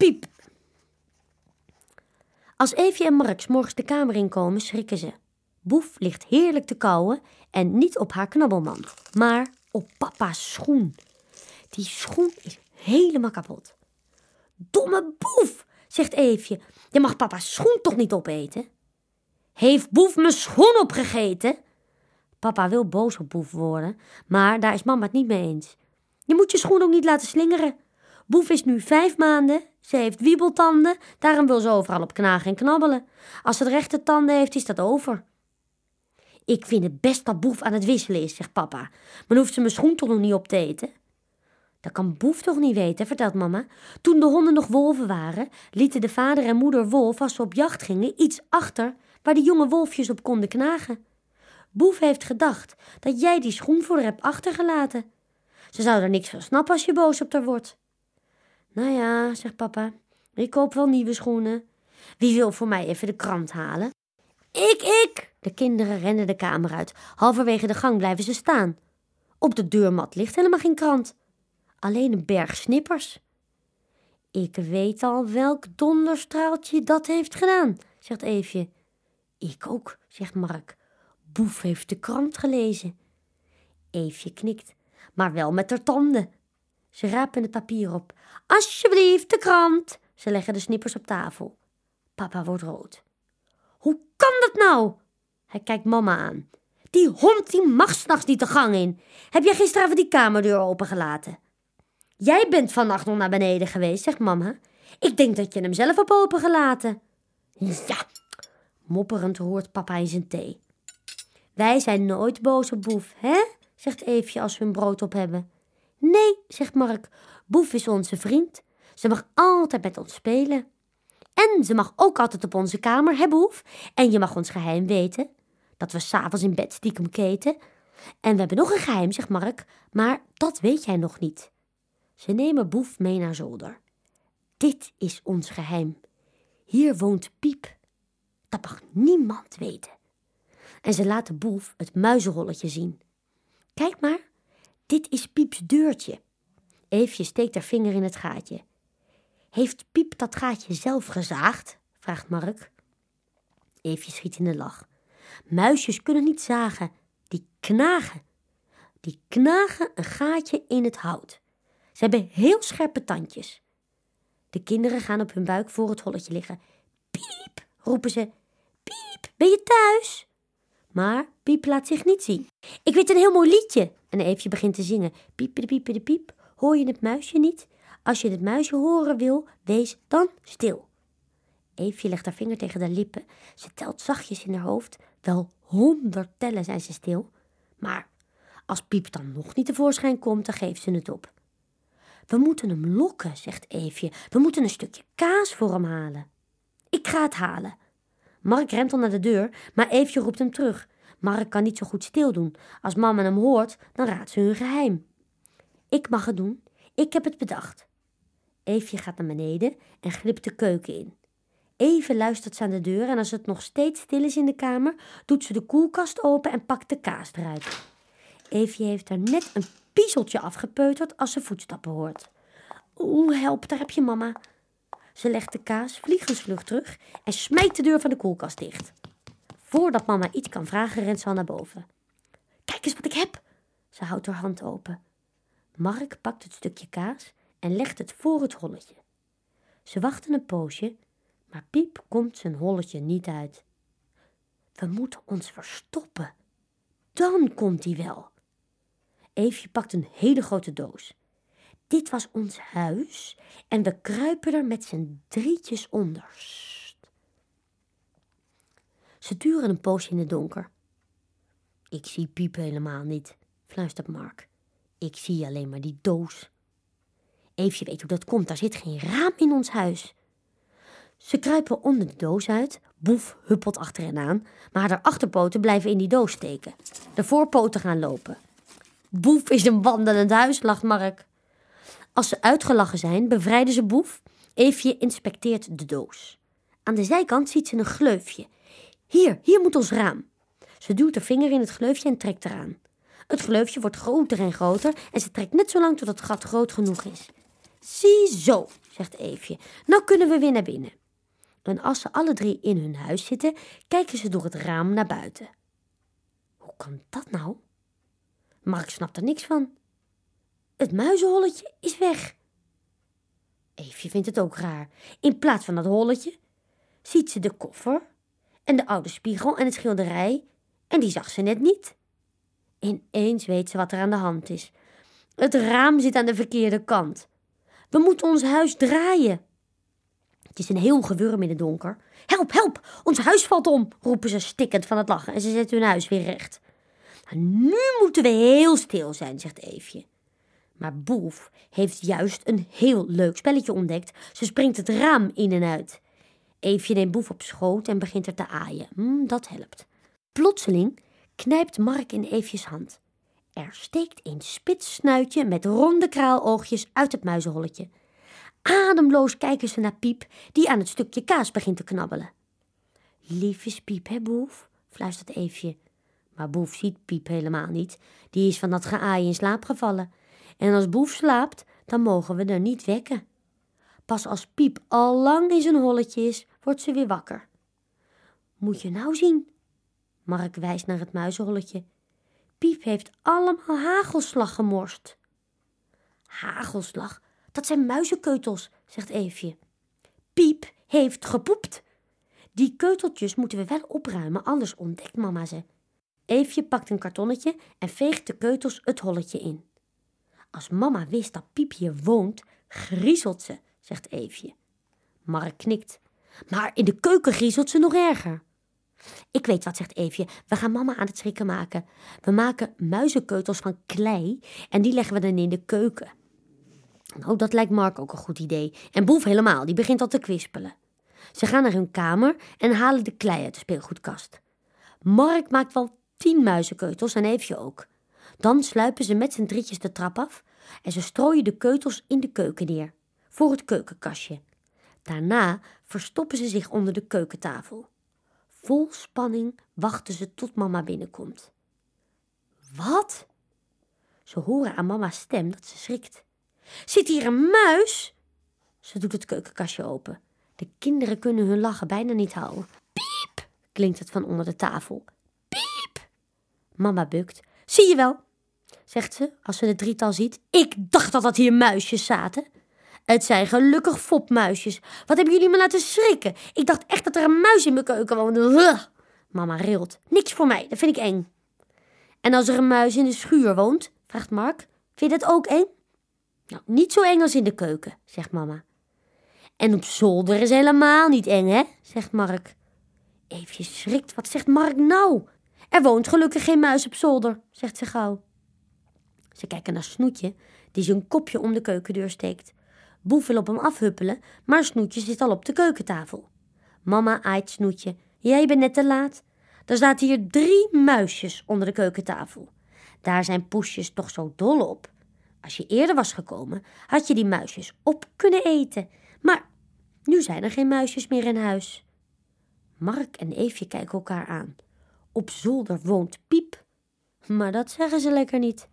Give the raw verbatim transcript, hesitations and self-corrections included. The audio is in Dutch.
Piep! Als Eefje en Mark 's morgens de kamer inkomen, schrikken ze. Boef ligt heerlijk te kauwen en niet op haar knabbelmand, maar op papa's schoen. Die schoen is helemaal kapot. Domme Boef, zegt Eefje. Je mag papa's schoen toch niet opeten? Heeft Boef mijn schoen opgegeten? Papa wil boos op Boef worden, maar daar is mama het niet mee eens. Je moet je schoen ook niet laten slingeren. Boef is nu vijf maanden, ze heeft wiebeltanden, daarom wil ze overal op knagen en knabbelen. Als ze de rechte tanden heeft, is dat over. Ik vind het best dat Boef aan het wisselen is, zegt papa. Maar dan hoeft ze mijn schoen toch nog niet op te eten? Dat kan Boef toch niet weten, vertelt mama. Toen de honden nog wolven waren, lieten de vader en moeder wolf, als ze op jacht gingen, iets achter waar de jonge wolfjes op konden knagen. Boef heeft gedacht dat jij die schoen voor haar hebt achtergelaten. Ze zou er niks van snappen als je boos op haar wordt. Nou ja, zegt papa, ik koop wel nieuwe schoenen. Wie wil voor mij even de krant halen? Ik, ik! De kinderen rennen de kamer uit. Halverwege de gang blijven ze staan. Op de deurmat ligt helemaal geen krant. Alleen een berg snippers. Ik weet al welk donderstraaltje dat heeft gedaan, zegt Eefje. Ik ook, zegt Mark. Boef heeft de krant gelezen. Eefje knikt, maar wel met haar tanden. Ze rapen het papier op. Alsjeblieft, de krant. Ze leggen de snippers op tafel. Papa wordt rood. Hoe kan dat nou? Hij kijkt mama aan. Die hond die mag 's nachts niet de gang in. Heb jij gisteravond die kamerdeur opengelaten? Jij bent vannacht nog naar beneden geweest, zegt mama. Ik denk dat je hem zelf hebt opengelaten. Ja, mopperend roert papa in zijn thee. Wij zijn nooit boos op Boef, hè? Zegt Eefje als we hun brood op hebben. Nee, zegt Mark, Boef is onze vriend. Ze mag altijd met ons spelen. En ze mag ook altijd op onze kamer, hè Boef? En je mag ons geheim weten, dat we 's avonds in bed stiekem keten. En we hebben nog een geheim, zegt Mark, maar dat weet jij nog niet. Ze nemen Boef mee naar zolder. Dit is ons geheim. Hier woont Piep. Dat mag niemand weten. En ze laten Boef het muizenrolletje zien. Kijk maar, dit is Pieps deurtje. Eefje steekt haar vinger in het gaatje. Heeft Piep dat gaatje zelf gezaagd? Vraagt Mark. Eefje schiet in de lach. Muisjes kunnen niet zagen, die knagen. Die knagen een gaatje in het hout. Ze hebben heel scherpe tandjes. De kinderen gaan op hun buik voor het holletje liggen. Piep, roepen ze. Piep, ben je thuis? Maar Piep laat zich niet zien. Ik weet een heel mooi liedje. En Eefje begint te zingen. Piepe de piepe de piep, hoor je het muisje niet? Als je het muisje horen wil, wees dan stil. Eefje legt haar vinger tegen de lippen. Ze telt zachtjes in haar hoofd. Wel honderd tellen zijn ze stil. Maar als Piep dan nog niet tevoorschijn komt, dan geeft ze het op. We moeten hem lokken, zegt Eefje. We moeten een stukje kaas voor hem halen. Ik ga het halen. Mark rent al naar de deur, maar Eefje roept hem terug. Mark kan niet zo goed stil doen. Als mama hem hoort, dan raadt ze hun geheim. Ik mag het doen. Ik heb het bedacht. Eefje gaat naar beneden en glipt de keuken in. Even luistert ze aan de deur en als het nog steeds stil is in de kamer, doet ze de koelkast open en pakt de kaas eruit. Eefje heeft er net een piezeltje afgepeuterd als ze voetstappen hoort. Oeh, help, daar heb je mama. Ze legt de kaas vliegensvlug terug en smijt de deur van de koelkast dicht. Voordat mama iets kan vragen, rent ze al naar boven. Kijk eens wat ik heb. Ze houdt haar hand open. Mark pakt het stukje kaas en legt het voor het holletje. Ze wachten een poosje, maar Piep komt zijn holletje niet uit. We moeten ons verstoppen. Dan komt hij wel. Eefje pakt een hele grote doos. Dit was ons huis en we kruipen er met z'n drietjes onder. Sst. Ze duren een poosje in het donker. Ik zie Piep helemaal niet, fluistert Mark. Ik zie alleen maar die doos. Eefje weet hoe dat komt, daar zit geen raam in ons huis. Ze kruipen onder de doos uit, Boef huppelt achter hen aan, maar haar achterpoten blijven in die doos steken. De voorpoten gaan lopen. Boef is een wandelend huis, lacht Mark. Als ze uitgelachen zijn, bevrijden ze Boef. Eefje inspecteert de doos. Aan de zijkant ziet ze een gleufje. Hier, hier moet ons raam. Ze duwt haar vinger in het gleufje en trekt eraan. Het gleufje wordt groter en groter en ze trekt net zo lang tot het gat groot genoeg is. Ziezo, zegt Eefje. Nou kunnen we weer naar binnen. En als ze alle drie in hun huis zitten, kijken ze door het raam naar buiten. Hoe kan dat nou? Mark snapt er niks van. Het muizenholletje is weg. Eefje vindt het ook raar. In plaats van dat holletje ziet ze de koffer en de oude spiegel en het schilderij en die zag ze net niet. Ineens weet ze wat er aan de hand is. Het raam zit aan de verkeerde kant. We moeten ons huis draaien. Het is een heel gewurm in het donker. Help, help, ons huis valt om, roepen ze stikkend van het lachen en ze zetten hun huis weer recht. Nu moeten we heel stil zijn, zegt Eefje. Maar Boef heeft juist een heel leuk spelletje ontdekt. Ze springt het raam in en uit. Eefje neemt Boef op schoot en begint er te aaien. Mm, dat helpt. Plotseling knijpt Mark in Eefjes hand. Er steekt een spits snuitje met ronde kraaloogjes uit het muizenholletje. Ademloos kijken ze naar Piep, die aan het stukje kaas begint te knabbelen. Lief is Piep, hè Boef? Fluistert Eefje. Maar Boef ziet Piep helemaal niet. Die is van dat geaai in slaap gevallen. En als Boef slaapt, dan mogen we er niet wekken. Pas als Piep al lang in zijn holletje is, wordt ze weer wakker. Moet je nou zien? Mark wijst naar het muizenholletje. Piep heeft allemaal hagelslag gemorst. Hagelslag? Dat zijn muizenkeutels, zegt Eefje. Piep heeft gepoept. Die keuteltjes moeten we wel opruimen, anders ontdekt mama ze. Eefje pakt een kartonnetje en veegt de keutels het holletje in. Als mama wist dat Piep hier woont, griezelt ze, zegt Eefje. Mark knikt. Maar in de keuken griezelt ze nog erger. Ik weet wat, zegt Eefje. We gaan mama aan het schrikken maken. We maken muizenkeutels van klei en die leggen we dan in de keuken. Nou, dat lijkt Mark ook een goed idee. En Boef helemaal, die begint al te kwispelen. Ze gaan naar hun kamer en halen de klei uit de speelgoedkast. Mark maakt wel tien muizenkeutels en Eefje ook. Dan sluipen ze met z'n drietjes de trap af en ze strooien de keutels in de keuken neer, voor het keukenkastje. Daarna verstoppen ze zich onder de keukentafel. Vol spanning wachten ze tot mama binnenkomt. Wat? Ze horen aan mama's stem dat ze schrikt. Zit hier een muis? Ze doet het keukenkastje open. De kinderen kunnen hun lachen bijna niet houden. Piep, klinkt het van onder de tafel. Piep. Mama bukt. Zie je wel, zegt ze als ze het drietal ziet. Ik dacht dat dat hier muisjes zaten. Het zijn gelukkig fopmuisjes. Wat hebben jullie me laten schrikken? Ik dacht echt dat er een muis in mijn keuken woonde. Ugh. Mama rilt. Niks voor mij, dat vind ik eng. En als er een muis in de schuur woont, vraagt Mark, vind je dat ook eng? Nou, niet zo eng als in de keuken, zegt mama. En op zolder is helemaal niet eng, hè, zegt Mark. Eefje schrikt, wat zegt Mark nou? Er woont gelukkig geen muis op zolder, zegt ze gauw. Ze kijken naar Snoetje, die zijn kopje om de keukendeur steekt. Boef wil op hem afhuppelen, maar Snoetje zit al op de keukentafel. Mama aait Snoetje. Jij bent net te laat. Er zaten hier drie muisjes onder de keukentafel. Daar zijn Poesjes toch zo dol op. Als je eerder was gekomen, had je die muisjes op kunnen eten. Maar nu zijn er geen muisjes meer in huis. Mark en Eefje kijken elkaar aan. Op zolder woont Piep. Maar dat zeggen ze lekker niet.